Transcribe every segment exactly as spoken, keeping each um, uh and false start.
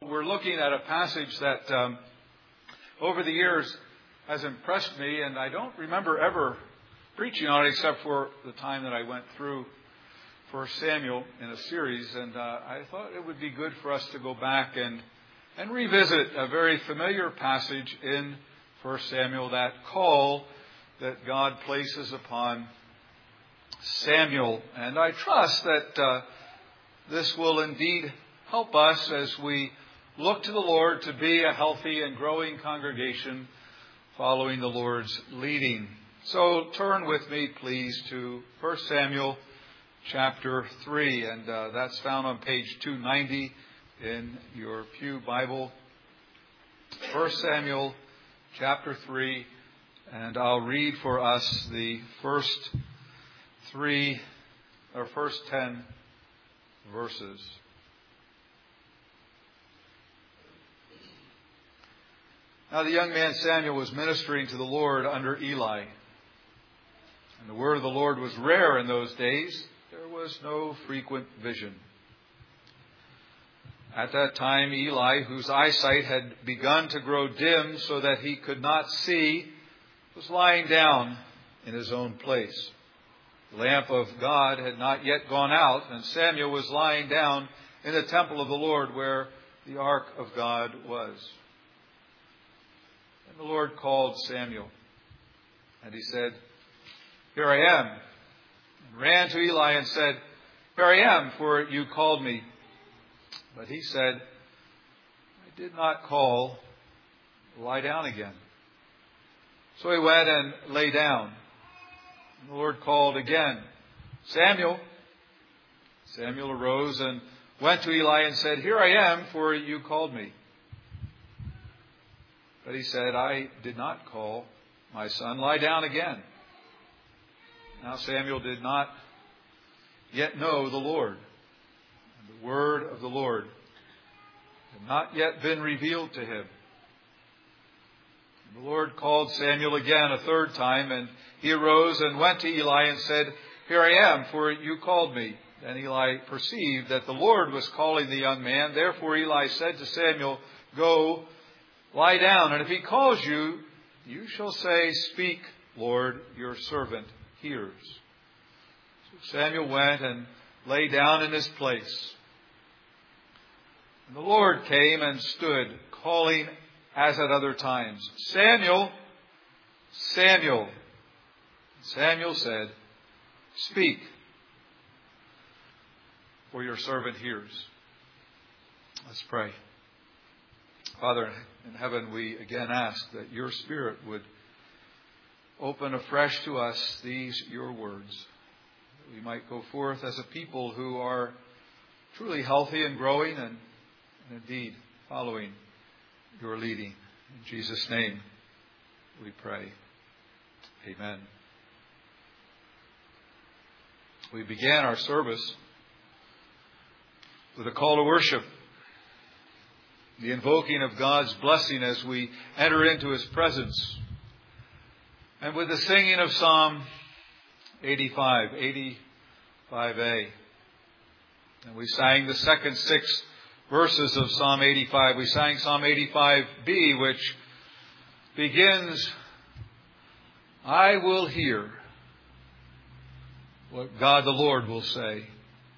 We're looking at a passage that um, over the years has impressed me, and I don't remember ever preaching on it except for the time that I went through First Samuel in a series, and uh, I thought it would be good for us to go back and, and revisit a very familiar passage in First Samuel, that call that God places upon Samuel. And I trust that uh, this will indeed help us as we look to the Lord to be a healthy and growing congregation following the Lord's leading. So turn with me, please, to First Samuel chapter three, and uh, that's found on page two ninety in your pew Bible. First Samuel chapter three, and I'll read for us the first three, or first ten verses. Now the young man Samuel was ministering to the Lord under Eli. And the word of the Lord was rare in those days. There was no frequent vision. At that time, Eli, whose eyesight had begun to grow dim so that he could not see, was lying down in his own place. The lamp of God had not yet gone out, and Samuel was lying down in the temple of the Lord where the ark of God was. And the Lord called Samuel, and he said, "Here I am," and ran to Eli and said, "Here I am, for you called me." But he said, "I did not call. Lie down again." So he went and lay down. And the Lord called again, "Samuel." Samuel arose and went to Eli and said, "Here I am, for you called me." But he said, "I did not call. My son, lie down again." Now Samuel did not yet know the Lord, and the word of the Lord had not yet been revealed to him. And the Lord called Samuel again a third time, and he arose and went to Eli and said, "Here I am, for you called me." Then Eli perceived that the Lord was calling the young man. Therefore Eli said to Samuel, "Go, lie down, and if he calls you, you shall say, 'Speak, Lord, your servant hears.'" So Samuel went and lay down in his place. And the Lord came and stood, calling as at other times, "Samuel, Samuel." And Samuel said, "Speak, for your servant hears." Let's pray. Father in heaven, we again ask that your Spirit would open afresh to us these your words, that we might go forth as a people who are truly healthy and growing and, and indeed following your leading. In Jesus' name we pray. Amen. We began our service with a call to worship, the invoking of God's blessing as we enter into His presence, and with the singing of Psalm eighty-five, eighty-five A. And we sang the second six verses of Psalm eighty-five. We sang Psalm eighty-five B, which begins, "I will hear what God the Lord will say."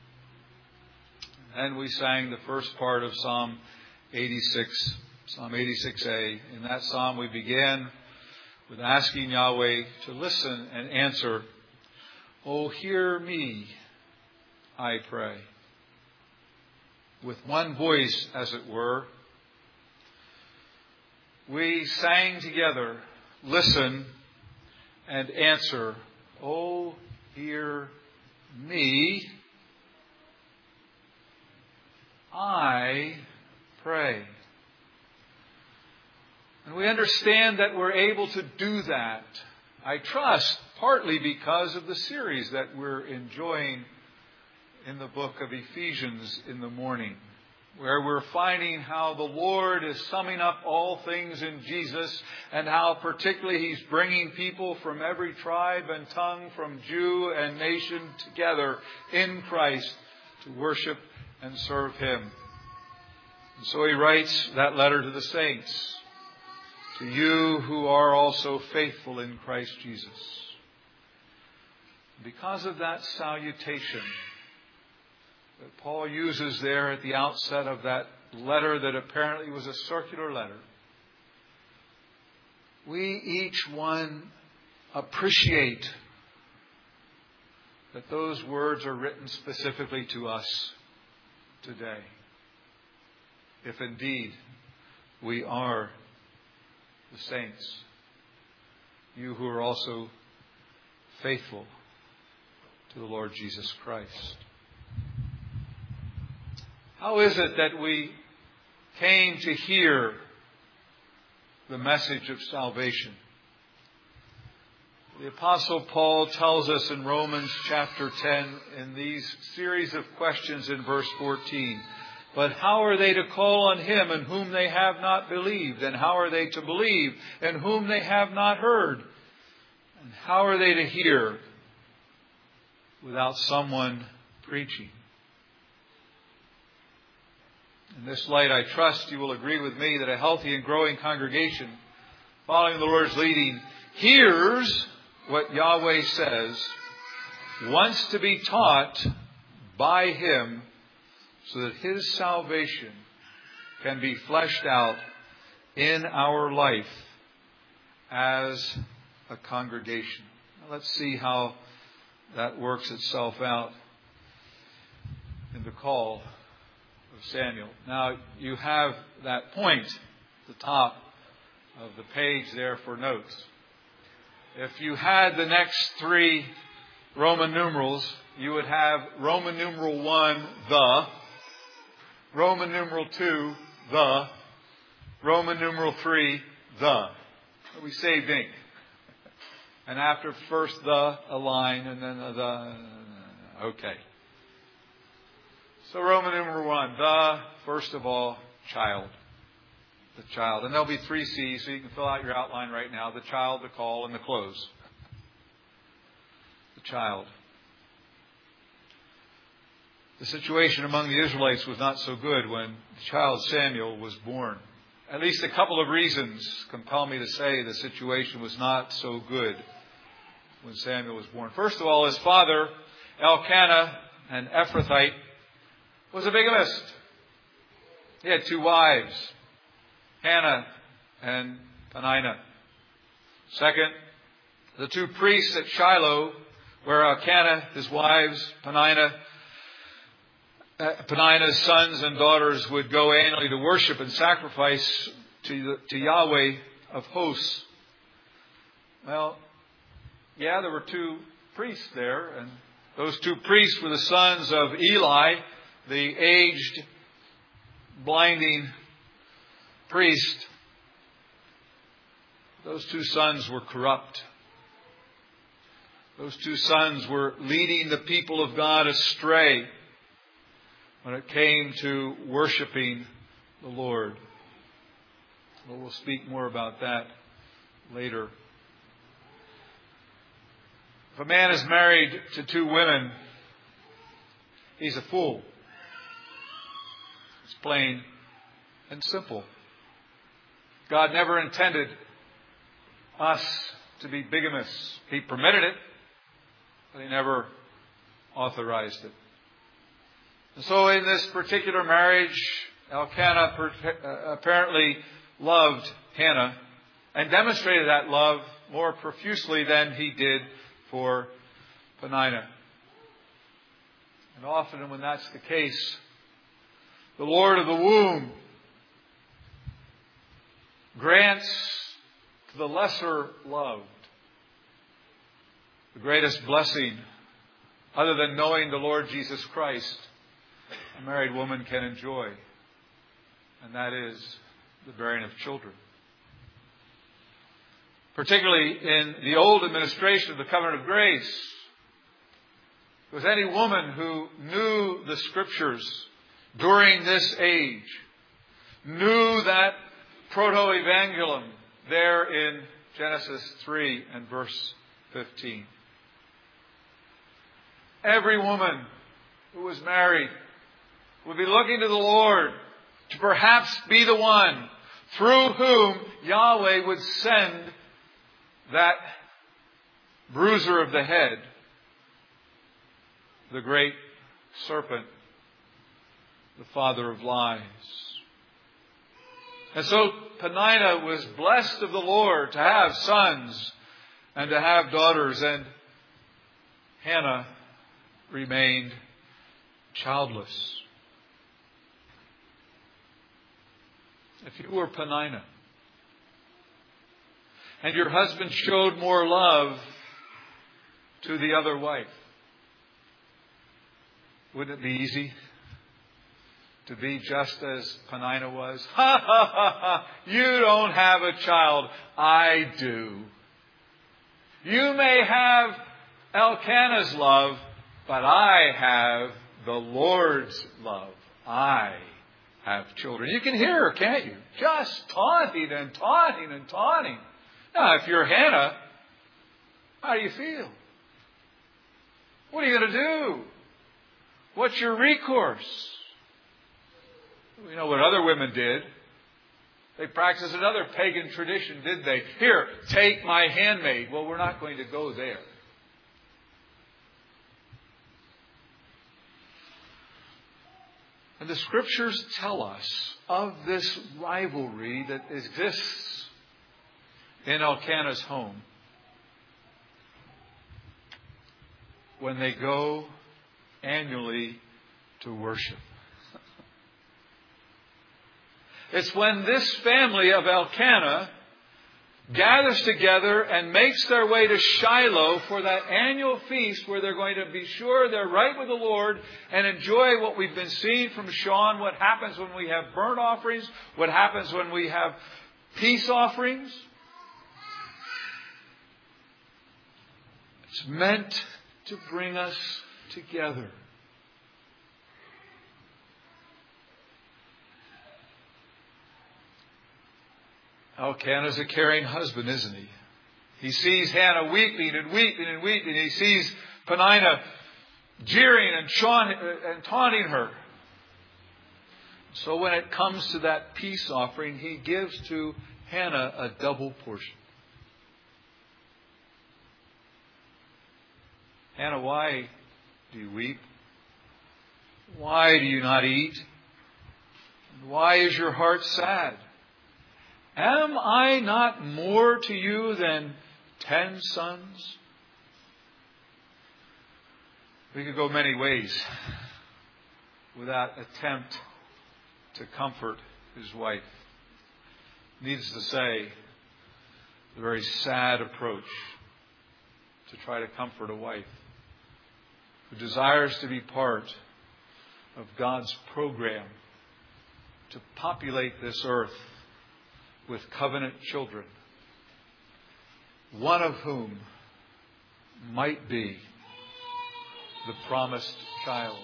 And we sang the first part of Psalm eighty-six, Psalm eighty-six A. In that psalm we began with asking Yahweh to listen and answer, "Oh, hear me, I pray." With one voice, as it were, we sang together, "Listen and answer, oh, hear me, I pray." And we understand that we're able to do that, I trust, partly because of the series that we're enjoying in the book of Ephesians in the morning, where we're finding how the Lord is summing up all things in Jesus, and how particularly He's bringing people from every tribe and tongue, from Jew and nation, together in Christ to worship and serve Him. And so he writes that letter to the saints, to you who are also faithful in Christ Jesus. Because of that salutation that Paul uses there at the outset of that letter that apparently was a circular letter, we each one appreciate that those words are written specifically to us today. If indeed we are the saints, you who are also faithful to the Lord Jesus Christ. How is it that we came to hear the message of salvation? The Apostle Paul tells us in Romans chapter ten, in these series of questions in verse fourteen, but how are they to call on him in whom they have not believed? And how are they to believe in whom they have not heard? And how are they to hear without someone preaching? In this light, I trust you will agree with me that a healthy and growing congregation, following the Lord's leading, hears what Yahweh says, wants to be taught by Him so that His salvation can be fleshed out in our life as a congregation. Now let's see how that works itself out in the call of Samuel. Now, you have that point at the top of the page there for notes. If you had the next three Roman numerals, you would have Roman numeral one, the, Roman numeral two, the, Roman numeral three, the. We saved ink. And after first the, a line, and then a the, okay. So Roman numeral one, the, first of all, child. The child. And there'll be three C's, so you can fill out your outline right now. The child, the call, and the close. The child. The situation among the Israelites was not so good when the child Samuel was born. At least a couple of reasons compel me to say the situation was not so good when Samuel was born. First of all, his father, Elkanah, an Ephrathite, was a bigamist. He had two wives, Hannah and Peninnah. Second, the two priests at Shiloh, where Elkanah, his wives, Peninnah, uh, Peninnah's sons and daughters would go annually to worship and sacrifice to, the, to Yahweh of hosts. Well, yeah, there were two priests there, and those two priests were the sons of Eli, the aged, blinding priest. Those two sons were corrupt. Those two sons were leading the people of God astray when it came to worshiping the Lord. Well, we'll speak more about that later. If a man is married to two women, he's a fool. It's plain and simple. God never intended us to be bigamists. He permitted it, but He never authorized it. And so in this particular marriage, Elkanah apparently loved Hannah and demonstrated that love more profusely than he did for Peninnah. And often when that's the case, the Lord of the womb grants to the lesser loved the greatest blessing other than knowing the Lord Jesus Christ a married woman can enjoy. And that is the bearing of children. Particularly in the old administration of the covenant of grace, there was any woman who knew the Scriptures during this age, knew that proto-evangelium there in Genesis three and verse fifteen. Every woman who was married would be looking to the Lord to perhaps be the one through whom Yahweh would send that bruiser of the head, the great serpent, the father of lies. And so Peninnah was blessed of the Lord to have sons and to have daughters, and Hannah remained childless. If you were Peninnah and your husband showed more love to the other wife, wouldn't it be easy to be just as Peninnah was? Ha ha ha ha! You don't have a child. I do. You may have Elkanah's love, but I have the Lord's love. I have children. You can hear her, can't you? Just taunting and taunting and taunting. Now, if you're Hannah, how do you feel? What are you going to do? What's your recourse? We know what other women did. They practiced another pagan tradition, did they? Here, take my handmaid. Well, we're not going to go there. And the Scriptures tell us of this rivalry that exists in Elkanah's home when they go annually to worship. It's when this family of Elkanah gathers together and makes their way to Shiloh for that annual feast where they're going to be sure they're right with the Lord and enjoy what we've been seeing from Sean, what happens when we have burnt offerings, what happens when we have peace offerings. It's meant to bring us together. Elkanah's a caring husband, isn't he? He sees Hannah weeping and weeping and weeping. He sees Peninnah jeering and, shaun- and taunting her. So when it comes to that peace offering, he gives to Hannah a double portion. Hannah, why do you weep? Why do you not eat? Why is your heart sad? Am I not more to you than ten sons? We could go many ways with that attempt to comfort his wife. Needless to say, a very sad approach to try to comfort a wife who desires to be part of God's program to populate this earth with covenant children, one of whom might be the promised child.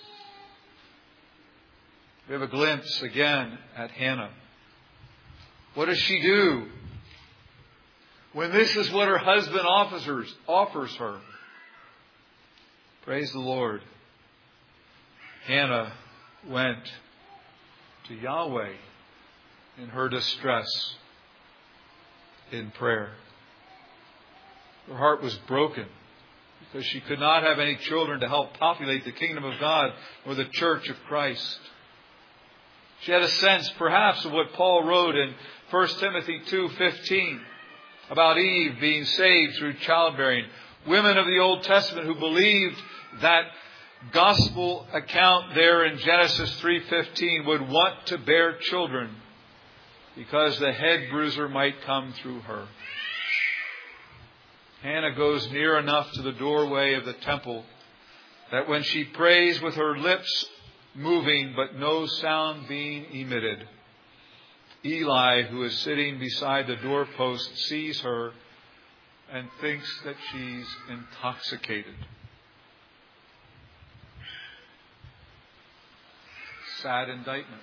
We have a glimpse again at Hannah. What does she do when this is what her husband offers, offers her? Praise the Lord. Hannah went to Yahweh in her distress in prayer. Her heart was broken because she could not have any children to help populate the kingdom of God or the church of Christ. She had a sense, perhaps, of what Paul wrote in First Timothy two fifteen about Eve being saved through childbearing. Women of the Old Testament who believed that gospel account there in Genesis three fifteen would want to bear children because the head bruiser might come through her. Hannah goes near enough to the doorway of the temple that when she prays with her lips moving but no sound being emitted, Eli, who is sitting beside the doorpost, sees her and thinks that she's intoxicated. Sad indictment.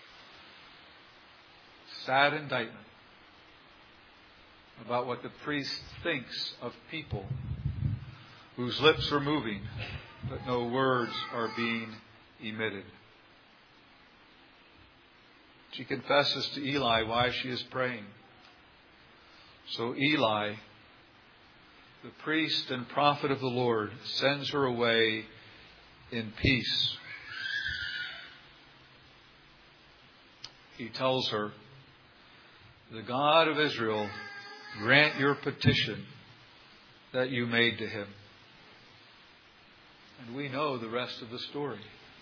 Sad indictment about what the priest thinks of people whose lips are moving but no words are being emitted. She confesses to Eli why she is praying. So Eli, the priest and prophet of the Lord, sends her away in peace. He tells her, "The God of Israel grant your petition that you made to him." And we know the rest of the story.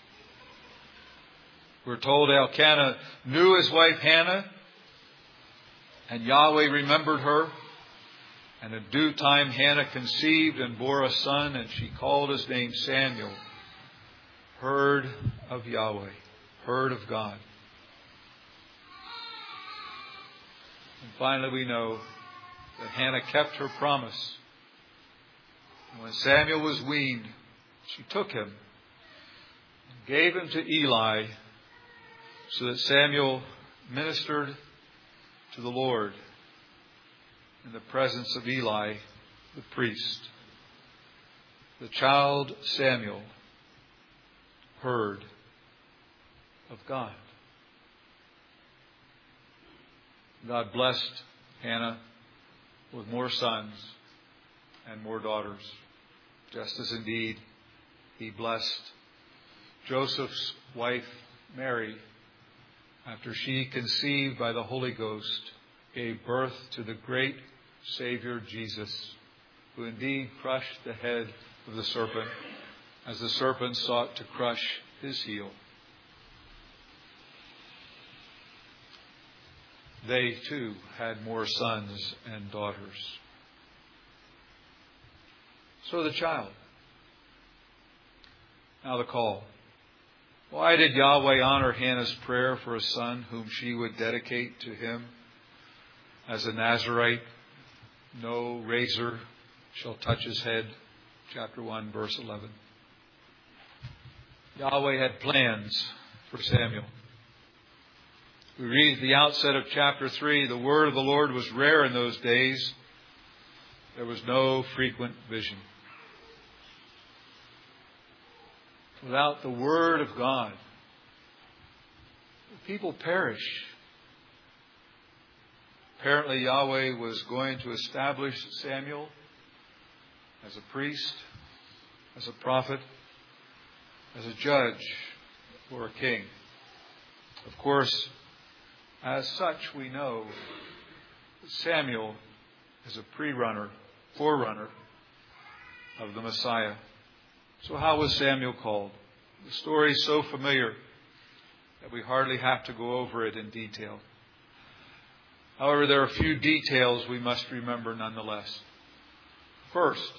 We're told Elkanah knew his wife Hannah, and Yahweh remembered her. And in due time Hannah conceived and bore a son, and she called his name Samuel, heard of Yahweh, heard of God. And finally we know that Hannah kept her promise. And when Samuel was weaned, she took him and gave him to Eli, so that Samuel ministered to the Lord in the presence of Eli, the priest. The child Samuel heard of God. God blessed Hannah with more sons and more daughters, just as indeed He blessed Joseph's wife Mary after she, conceived by the Holy Ghost, gave birth to the great Savior Jesus, who indeed crushed the head of the serpent as the serpent sought to crush his heel. They too had more sons and daughters. So the child. Now the call. Why did Yahweh honor Hannah's prayer for a son whom she would dedicate to Him as a Nazirite? No razor shall touch his head. Chapter one, verse eleven. Yahweh had plans for Samuel. We read at the outset of chapter three, the word of the Lord was rare in those days. There was no frequent vision. Without the word of God, people perish. Apparently Yahweh was going to establish Samuel as a priest, as a prophet, as a judge, or a king. Of course, as such we know that Samuel is a pre-runner, forerunner of the Messiah. So how was Samuel called? The story is so familiar that we hardly have to go over it in detail. However, there are a few details we must remember nonetheless. First,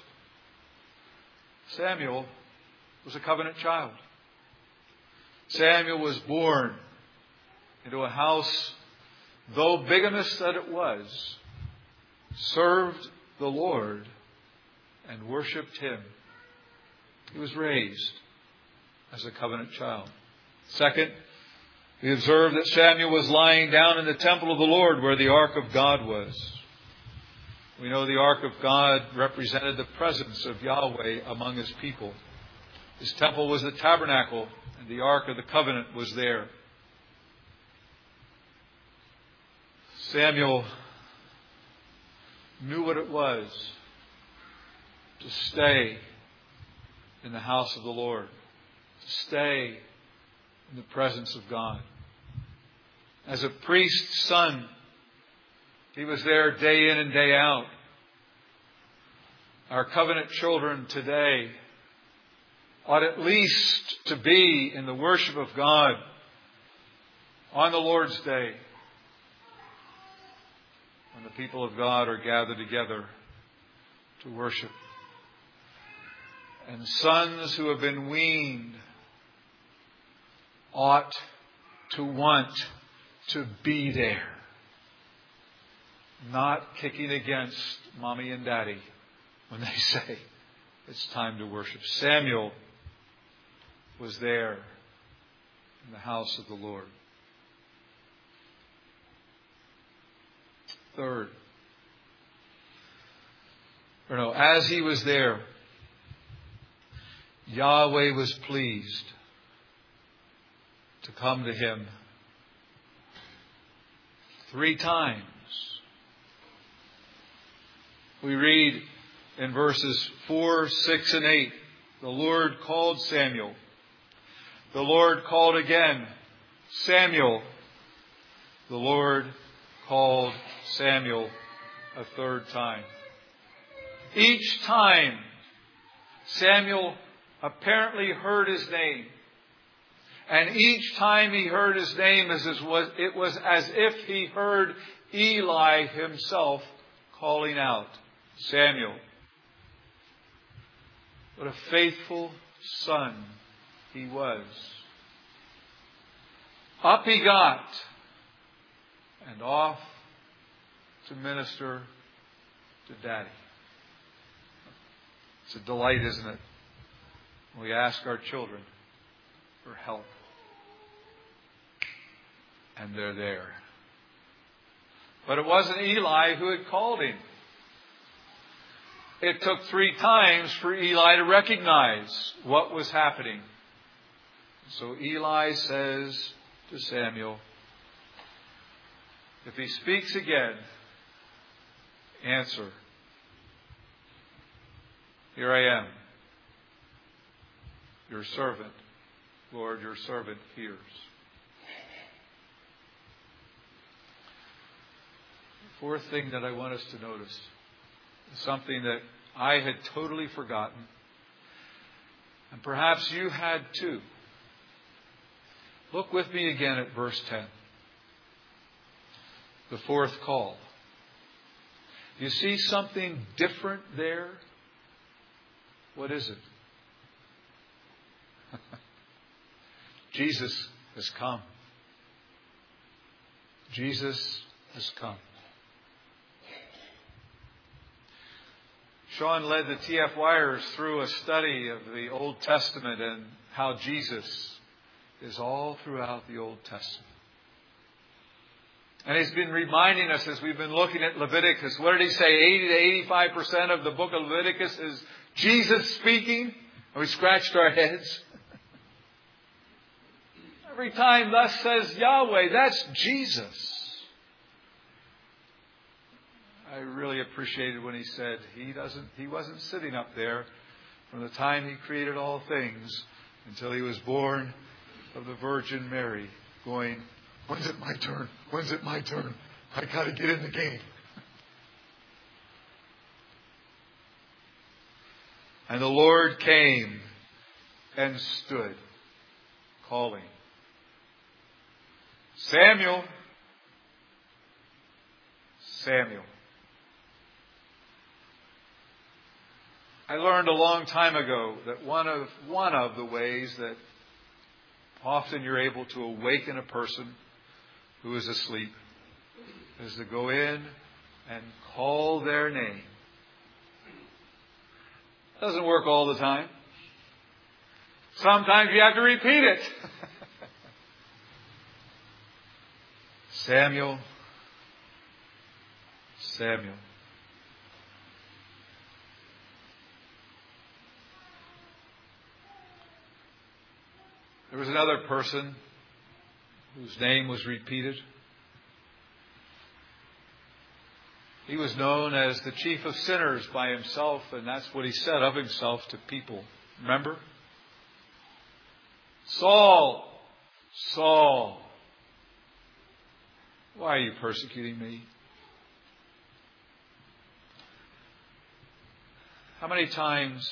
Samuel was a covenant child. Samuel was born into a house, though bigamous that it was, served the Lord and worshipped Him. He was raised as a covenant child. Second, we observe that Samuel was lying down in the temple of the Lord where the ark of God was. We know the ark of God represented the presence of Yahweh among His people. His temple was the tabernacle, and the ark of the covenant was there. Samuel knew what it was to stay in the house of the Lord, to stay in the presence of God. As a priest's son, he was there day in and day out. Our covenant children today ought at least to be in the worship of God on the Lord's Day, when the people of God are gathered together to worship. And sons who have been weaned ought to want to be there, not kicking against mommy and daddy when they say it's time to worship. Samuel was there in the house of the Lord. Third, or no, as he was there, Yahweh was pleased to come to him Three times. We read in verses four, six, and eight, the Lord called Samuel. The Lord called again, Samuel. The Lord called Samuel a third time. Each time, Samuel apparently heard his name. And each time he heard his name, it was as if he heard Eli himself calling out, Samuel. What a faithful son he was. Up he got and off to minister to Daddy. It's a delight, isn't it? We ask our children for help. And they're there. But it wasn't Eli who had called him. It took three times for Eli to recognize what was happening. So Eli says to Samuel, if he speaks again, answer, here I am, your servant. Lord, your servant hears. The fourth thing that I want us to notice is something that I had totally forgotten, and perhaps you had too. Look with me again at verse ten. The fourth call. You see something different there? What is it? Jesus has come. Jesus has come. Sean led the T F Wyers through a study of the Old Testament and how Jesus is all throughout the Old Testament. And he's been reminding us as we've been looking at Leviticus. What did he say? eighty to eighty-five percent of the book of Leviticus is Jesus speaking. And we scratched our heads. Every time thus says Yahweh, that's Jesus. I really appreciated when he said he doesn't he wasn't sitting up there from the time he created all things until he was born of the Virgin Mary, going, when's it my turn? When's it my turn? I got to get in the game. And the Lord came and stood, calling, Samuel, Samuel. I learned a long time ago that one of one of the ways that often you're able to awaken a person who is asleep is to go in and call their name. Doesn't work all the time. Sometimes you have to repeat it. Samuel, Samuel. There was another person whose name was repeated. He was known as the chief of sinners by himself, and that's what he said of himself to people. Remember? Saul, Saul, why are you persecuting me? How many times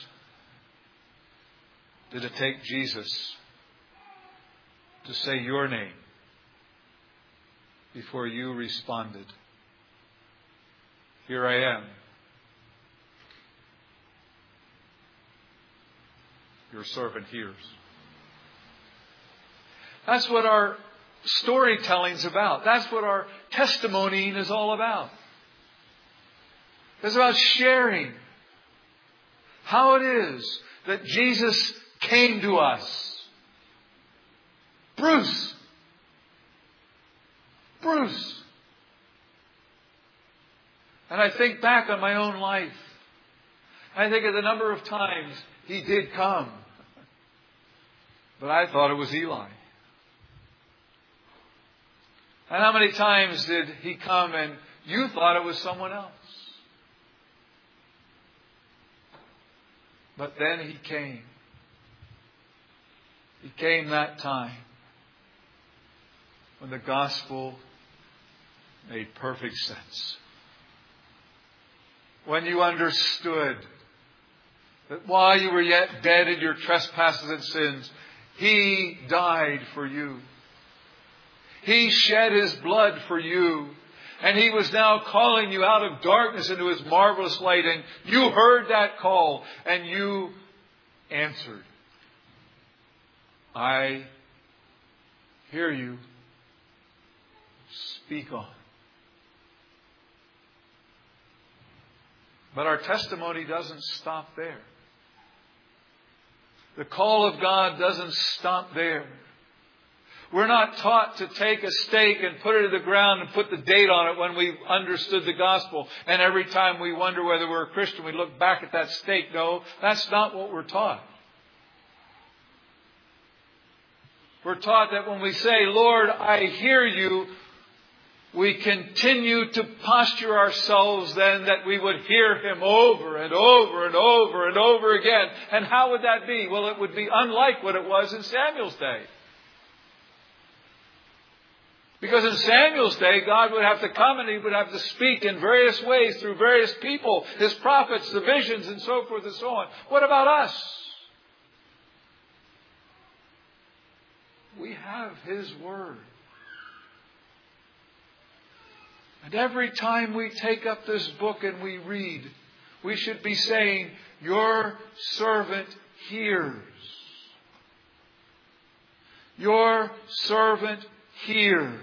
did it take Jesus to say your name before you responded? Here I am. Your servant hears. That's what our storytelling's about. That's what our testimonying is all about. It's about sharing how it is that Jesus came to us. Bruce. Bruce. And I think back on my own life. I think of the number of times he did come. But I thought it was Eli. And how many times did He come and you thought it was someone else? But then He came. He came that time when the gospel made perfect sense. When you understood that while you were yet dead in your trespasses and sins, He died for you. He shed His blood for you. And He was now calling you out of darkness into His marvelous light. And you heard that call and you answered. I hear you. Speak on. But our testimony doesn't stop there. The call of God doesn't stop there. We're not taught to take a stake and put it to the ground and put the date on it when we've understood the gospel. And every time we wonder whether we're a Christian, we look back at that stake. No, that's not what we're taught. We're taught that when we say, Lord, I hear you, we continue to posture ourselves then that we would hear Him over and over and over and over again. And how would that be? Well, it would be unlike what it was in Samuel's day. Because in Samuel's day, God would have to come and He would have to speak in various ways through various people, His prophets, the visions, and so forth and so on. What about us? We have His Word. And every time we take up this book and we read, we should be saying, your servant hears. Your servant hears.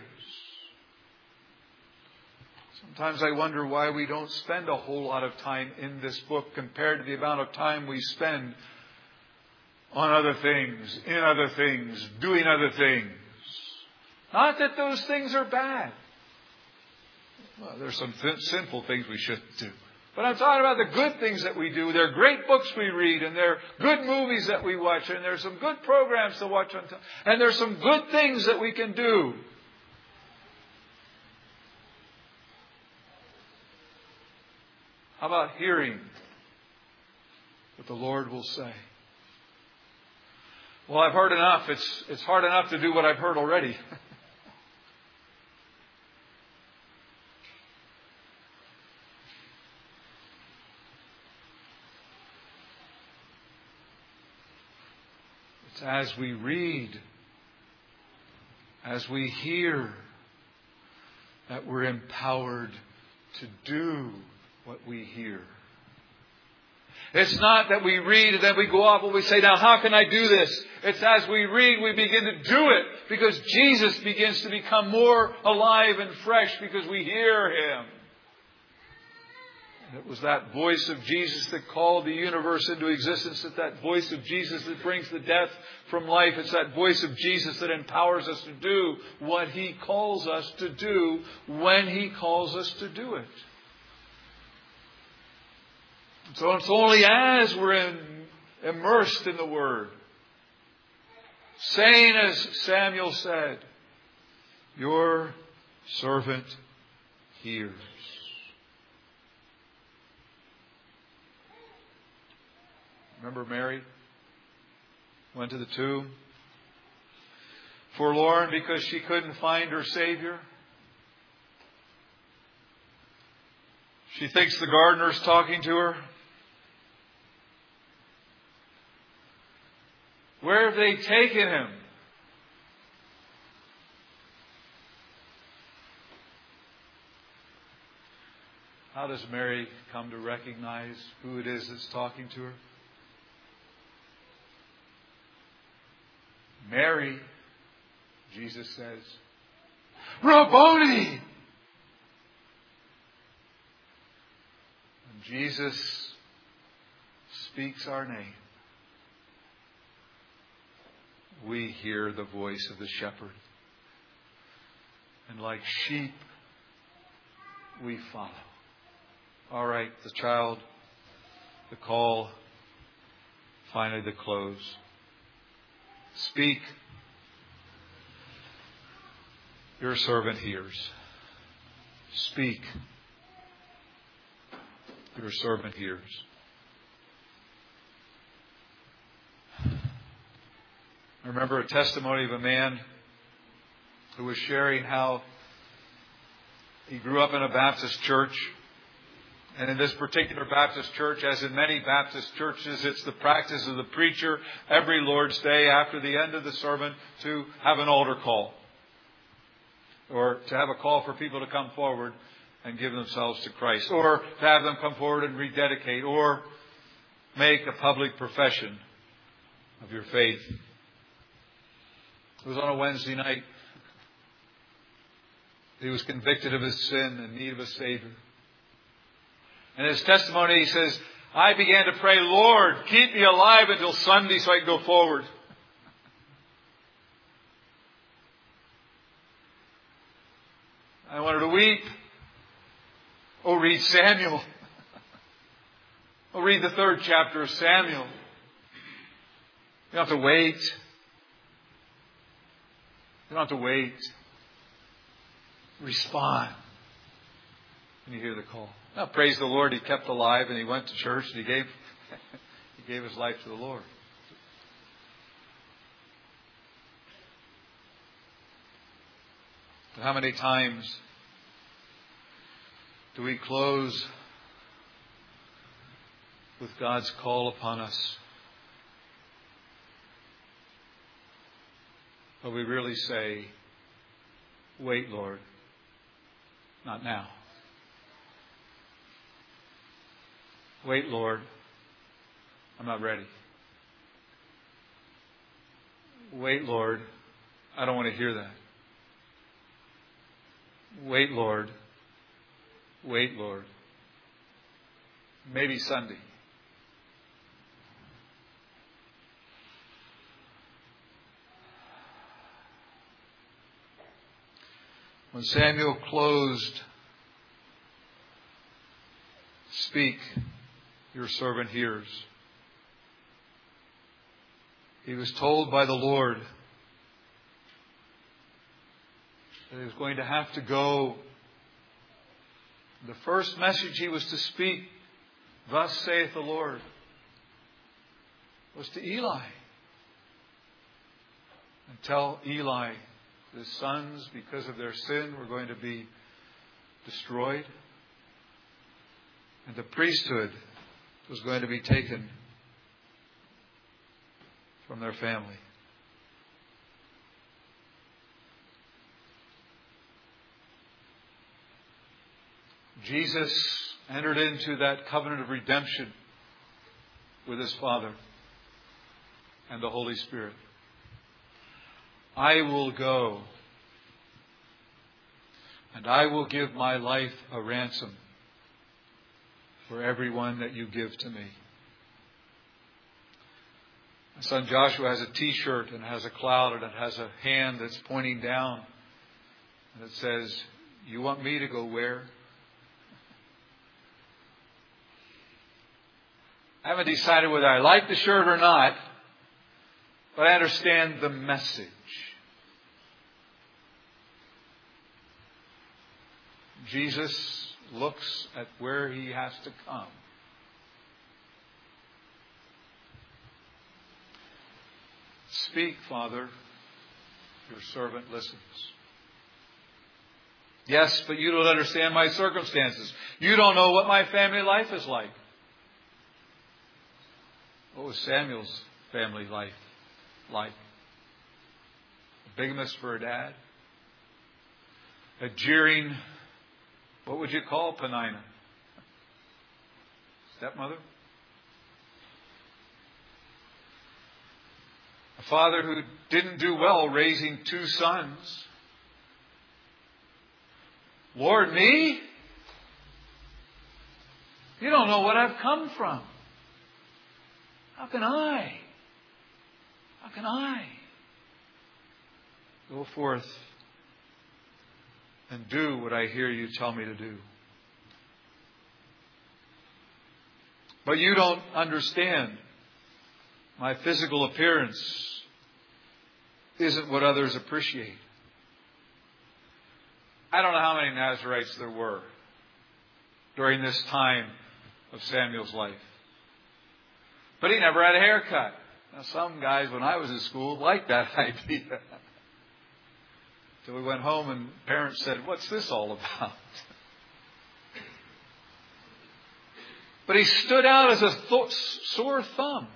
Sometimes I wonder why we don't spend a whole lot of time in this book compared to the amount of time we spend on other things, in other things, doing other things. Not that those things are bad. Well, there's some th- sinful things we shouldn't do. But I'm talking about the good things that we do. There are great books we read, and there are good movies that we watch, and there's some good programs to watch on time. And there's some good things that we can do. How about hearing what the Lord will say? Well, I've heard enough. It's, it's hard enough to do what I've heard already. It's as we read, as we hear, that we're empowered to do what we hear. It's not that we read and then we go off and we say, now how can I do this? It's as we read, we begin to do it because Jesus begins to become more alive and fresh because we hear Him. And it was that voice of Jesus that called the universe into existence. It's that voice of Jesus that brings the death from life. It's that voice of Jesus that empowers us to do what He calls us to do when He calls us to do it. So it's only as we're in, immersed in the Word, saying as Samuel said, your servant hears. Remember Mary went to the tomb, forlorn because she couldn't find her Savior. She thinks the gardener's talking to her. Where have they taken Him? How does Mary come to recognize who it is that's talking to her? Mary, Jesus says, Rabboni! And Jesus speaks our name. We hear the voice of the shepherd. And like sheep, we follow. All right, the child, the call, finally the close. Speak. Your servant hears. Speak. Your servant hears. I remember a testimony of a man who was sharing how he grew up in a Baptist church. And in this particular Baptist church, as in many Baptist churches, it's the practice of the preacher every Lord's Day after the end of the sermon to have an altar call. Or to have a call for people to come forward and give themselves to Christ. Or to have them come forward and rededicate. Or make a public profession of your faith. It was on a Wednesday night. He was convicted of his sin and need of a Savior. In his testimony, he says, I began to pray, Lord, keep me alive until Sunday so I can go forward. I wanted to weep. Oh, read Samuel. Oh, read the third chapter of Samuel. You don't have to wait. You don't have to wait. Respond when you hear the call. Now, praise the Lord, he kept alive and he went to church and he gave he gave his life to the Lord. But how many times do we close with God's call upon us? But we really say, wait, Lord, not now. Wait, Lord, I'm not ready. Wait, Lord, I don't want to hear that. Wait, Lord. Wait, Lord. Maybe Sunday. When Samuel closed, speak, your servant hears. He was told by the Lord that he was going to have to go. The first message he was to speak, thus saith the Lord, was to Eli. And tell Eli his sons, because of their sin, were going to be destroyed. And the priesthood was going to be taken from their family. Jesus entered into that covenant of redemption with his Father and the Holy Spirit. I will go, and I will give my life a ransom for everyone that you give to me. My son Joshua has a t-shirt and it has a cloud and it has a hand that's pointing down. And it says, you want me to go where? I haven't decided whether I like the shirt or not, but I understand the message. Jesus looks at where he has to come. Speak, Father, your servant listens. Yes, but you don't understand my circumstances. You don't know what my family life is like. What was Samuel's family life like? A bigamist for a dad? A jeering, what would you call Peninnah? Stepmother? A father who didn't do well raising two sons. Lord, me? You don't know what I've come from. How can I? How can I go forth and do what I hear you tell me to do? But you don't understand. My physical appearance isn't what others appreciate. I don't know how many Nazarites there were during this time of Samuel's life. But he never had a haircut. Now, some guys, when I was in school, liked that idea. So we went home and parents said, "What's this all about?" But he stood out as a th- sore thumb.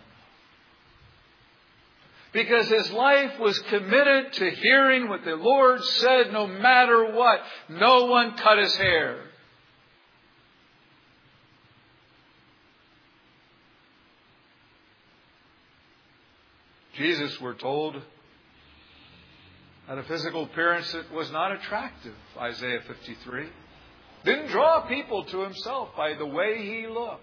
Because his life was committed to hearing what the Lord said no matter what. No one cut his hair. Jesus, we're told, had a physical appearance that was not attractive, Isaiah fifty-three. Didn't draw people to himself by the way he looked.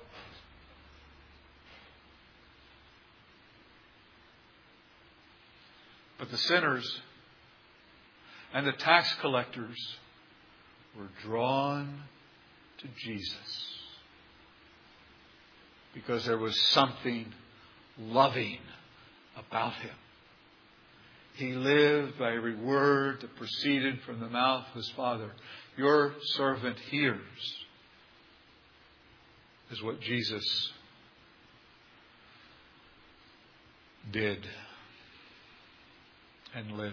But the sinners and the tax collectors were drawn to Jesus because there was something loving about him. He lived by every word that proceeded from the mouth of his Father. Your servant hears, is what Jesus did and lived.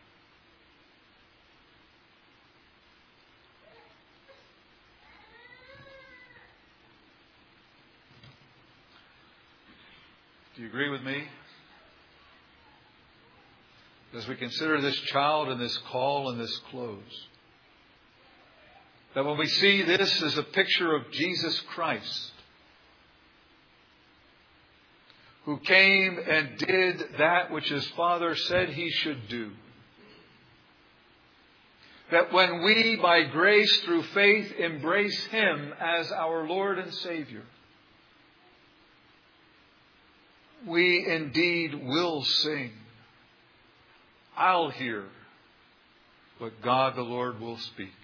Do you agree with me? As we consider this child and this call and this close, that when we see this as a picture of Jesus Christ, who came and did that which his Father said he should do, that when we, by grace through faith, embrace him as our Lord and Savior, we indeed will sing, "I'll hear what God the Lord will speak."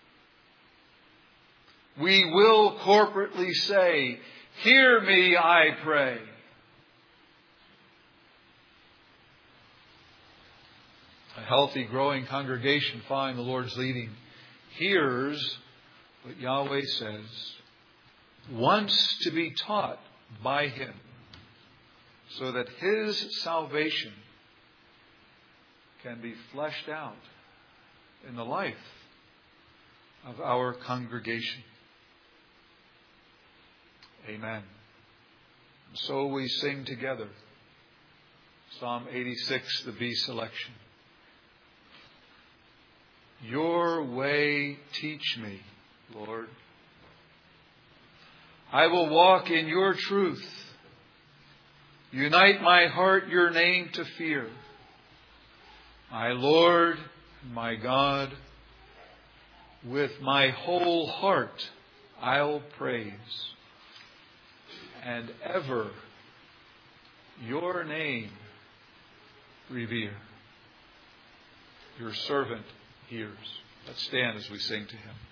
We will corporately say, "Hear me, I pray." A healthy, growing congregation following the Lord's leading hears what Yahweh says, wants to be taught by him, so that his salvation can be fleshed out in the life of our congregation. Amen. So we sing together Psalm eighty-six, the B selection. Your way teach me, Lord. I will walk in your truth. Unite my heart your name to fear. My Lord, my God, with my whole heart I'll praise, and ever your name revere. Your servant hears. Let's stand as we sing to him.